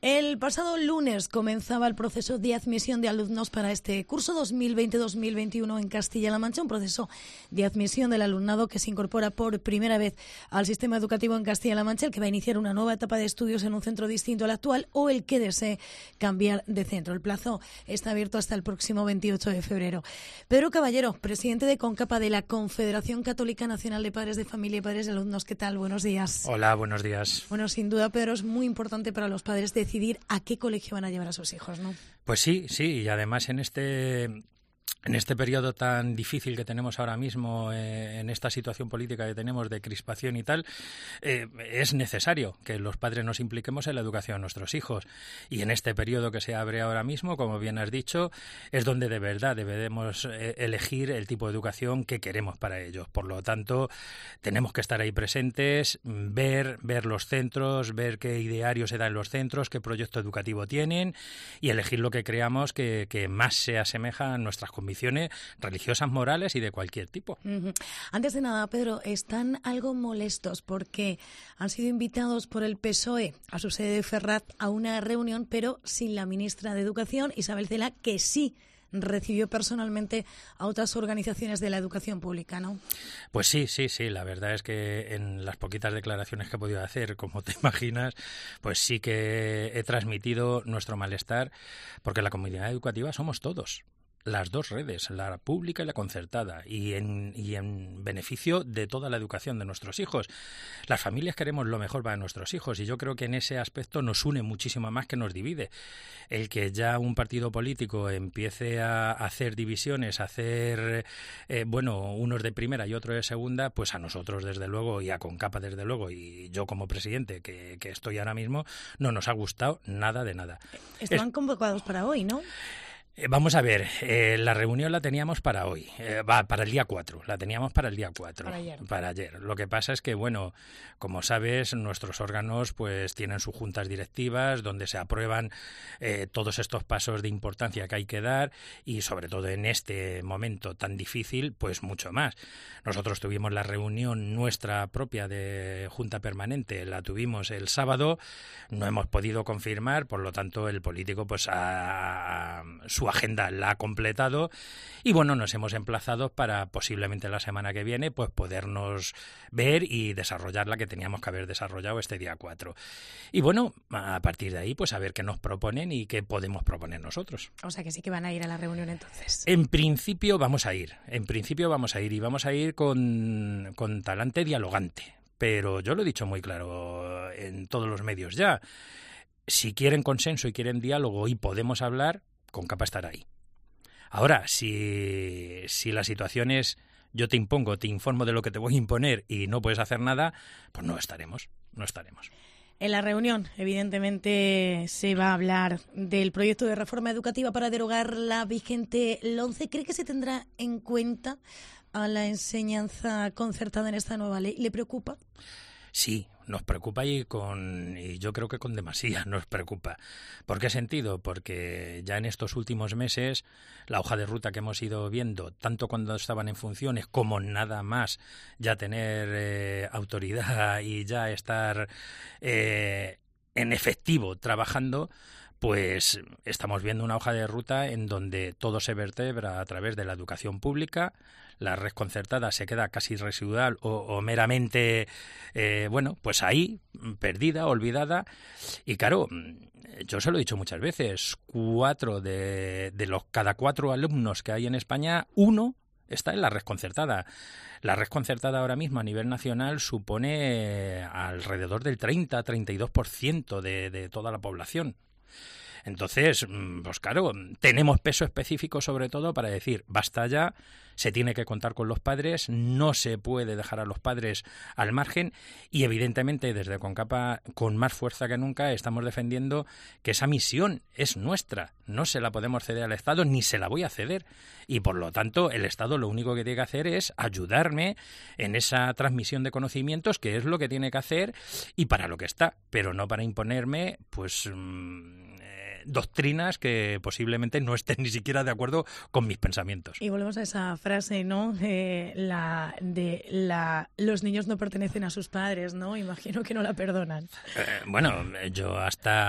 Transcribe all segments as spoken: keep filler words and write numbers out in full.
El pasado lunes comenzaba el proceso de admisión de alumnos para este curso dos mil veinte dos mil veintiuno en Castilla-La Mancha, un proceso de admisión del alumnado que se incorpora por primera vez al sistema educativo en Castilla-La Mancha, el que va a iniciar una nueva etapa de estudios en un centro distinto al actual o el que desee cambiar de centro. El plazo está abierto hasta el próximo veintiocho de febrero. Pedro Caballero, presidente de CONCAPA, de la Confederación Católica Nacional de Padres de Familia y Padres de Alumnos. ¿Qué tal? Buenos días. Hola, buenos días. Bueno, sin duda, Pedro, es muy importante para los padres decidir a qué colegio van a llevar a sus hijos, ¿no? Pues sí, sí, y además en este... En este periodo tan difícil que tenemos ahora mismo, eh, en esta situación política que tenemos de crispación y tal, eh, es necesario que los padres nos impliquemos en la educación de nuestros hijos. Y en este periodo que se abre ahora mismo, como bien has dicho, es donde de verdad debemos eh, elegir el tipo de educación que queremos para ellos. Por lo tanto, tenemos que estar ahí presentes, ver, ver los centros, ver qué ideario se da en los centros, qué proyecto educativo tienen y elegir lo que creamos que, que más se asemeja a nuestras convicciones religiosas, morales y de cualquier tipo. Uh-huh. Antes de nada, Pedro, están algo molestos porque han sido invitados por el P S O E a su sede de Ferraz a una reunión, pero sin la ministra de Educación, Isabel Celaá, que sí recibió personalmente a otras organizaciones de la educación pública, ¿no? Pues sí, sí, sí. La verdad es que en las poquitas declaraciones que he podido hacer, como te imaginas, pues sí que he transmitido nuestro malestar, porque la comunidad educativa somos todos. Las dos redes, la pública y la concertada, y en, y en beneficio de toda la educación de nuestros hijos. Las familias queremos lo mejor para nuestros hijos y yo creo que en ese aspecto nos une muchísimo más que nos divide. El que ya un partido político empiece a hacer divisiones, a hacer, eh, bueno, unos de primera y otros de segunda, pues a nosotros desde luego y a CONCAPA desde luego y yo como presidente que, que estoy ahora mismo, no nos ha gustado nada de nada. Estaban es... convocados para hoy, ¿no? Eh, vamos a ver, eh, la reunión la teníamos para hoy, eh, va, para el día cuatro, la teníamos para el día cuatro, para ayer. para ayer. Lo que pasa es que, bueno, como sabes, nuestros órganos pues tienen sus juntas directivas donde se aprueban eh, todos estos pasos de importancia que hay que dar y sobre todo en este momento tan difícil, pues mucho más. Nosotros tuvimos la reunión nuestra propia de Junta Permanente, la tuvimos el sábado, no hemos podido confirmar, por lo tanto el político pues ha... ha su agenda la ha completado y bueno, nos hemos emplazado para posiblemente la semana que viene pues podernos ver y desarrollar la que teníamos que haber desarrollado este día cuatro. Y bueno, a partir de ahí pues a ver qué nos proponen y qué podemos proponer nosotros. O sea que sí que van a ir a la reunión entonces. En principio vamos a ir, en principio vamos a ir y vamos a ir con, con talante dialogante, pero yo lo he dicho muy claro en todos los medios ya. Si quieren consenso y quieren diálogo y podemos hablar, CONCAPA estará ahí. Ahora, si, si la situación es yo te impongo, te informo de lo que te voy a imponer y no puedes hacer nada, pues no estaremos, no estaremos. En la reunión, evidentemente, se va a hablar del proyecto de reforma educativa para derogar la vigente LOMCE. ¿Cree que se tendrá en cuenta a la enseñanza concertada en esta nueva ley? ¿Le preocupa? Sí, nos preocupa y con y yo creo que con demasía nos preocupa. ¿Por qué sentido? Porque ya en estos últimos meses la hoja de ruta que hemos ido viendo, tanto cuando estaban en funciones como nada más, ya tener eh, autoridad y ya estar eh, en efectivo trabajando, pues estamos viendo una hoja de ruta en donde todo se vertebra a través de la educación pública, la red concertada se queda casi residual o, o meramente, eh, bueno, pues ahí, perdida, olvidada. Y claro, yo se lo he dicho muchas veces, cuatro de, de los cada cuatro alumnos que hay en España, uno está en la red concertada. La red concertada ahora mismo a nivel nacional supone alrededor del treinta a treinta y dos por ciento de, de toda la población. Entonces, pues claro, tenemos peso específico sobre todo para decir, basta ya, se tiene que contar con los padres, no se puede dejar a los padres al margen y evidentemente desde CONCAPA con más fuerza que nunca estamos defendiendo que esa misión es nuestra, no se la podemos ceder al Estado ni se la voy a ceder y por lo tanto el Estado lo único que tiene que hacer es ayudarme en esa transmisión de conocimientos que es lo que tiene que hacer y para lo que está, pero no para imponerme pues mmm, doctrinas que posiblemente no estén ni siquiera de acuerdo con mis pensamientos. Y volvemos a esa frase, ¿no? Eh, la de la los niños no pertenecen a sus padres, ¿no? Imagino que no la perdonan. Eh, bueno, yo hasta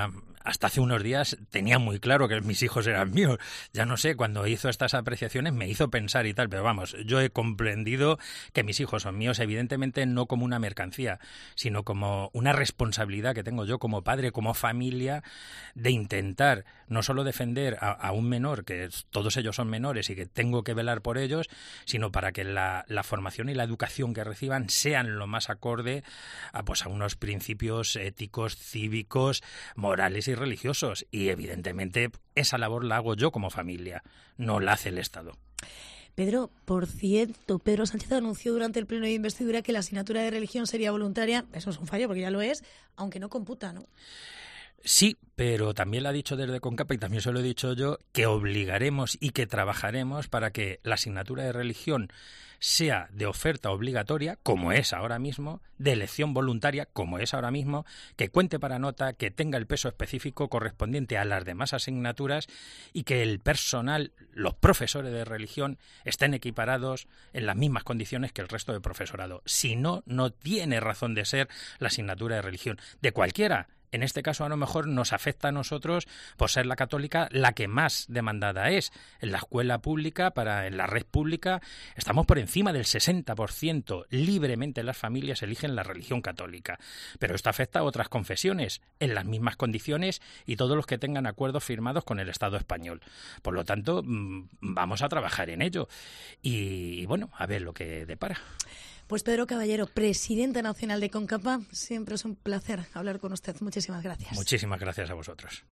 hasta hace unos días tenía muy claro que mis hijos eran míos. Ya no sé, cuando hizo estas apreciaciones me hizo pensar y tal, pero vamos, yo he comprendido que mis hijos son míos, evidentemente no como una mercancía, sino como una responsabilidad que tengo yo como padre, como familia, de intentar no solo defender a, a un menor, que todos ellos son menores y que tengo que velar por ellos, sino para que la, la formación y la educación que reciban sean lo más acorde a, pues, a unos principios éticos, cívicos, morales y religiosos. Y evidentemente esa labor la hago yo como familia, no la hace el Estado. Pedro, por cierto, Pedro Sánchez anunció durante el pleno de investidura que la asignatura de religión sería voluntaria. Eso es un fallo porque ya lo es, aunque no computa, ¿no? Sí, pero también lo ha dicho desde CONCAPA y también se lo he dicho yo, que obligaremos y que trabajaremos para que la asignatura de religión sea de oferta obligatoria, como es ahora mismo, de elección voluntaria, como es ahora mismo, que cuente para nota, que tenga el peso específico correspondiente a las demás asignaturas y que el personal, los profesores de religión, estén equiparados en las mismas condiciones que el resto de profesorado. Si no, no tiene razón de ser la asignatura de religión, de cualquiera. En este caso, a lo mejor nos afecta a nosotros por ser la católica la que más demandada es. En la escuela pública, para en la red pública, estamos por encima del sesenta por ciento. Libremente las familias eligen la religión católica. Pero esto afecta a otras confesiones en las mismas condiciones y todos los que tengan acuerdos firmados con el Estado español. Por lo tanto, vamos a trabajar en ello. Y, bueno, a ver lo que depara. Pues Pedro Caballero, presidente nacional de CONCAPA, siempre es un placer hablar con usted. Muchísimas gracias. Muchísimas gracias a vosotros.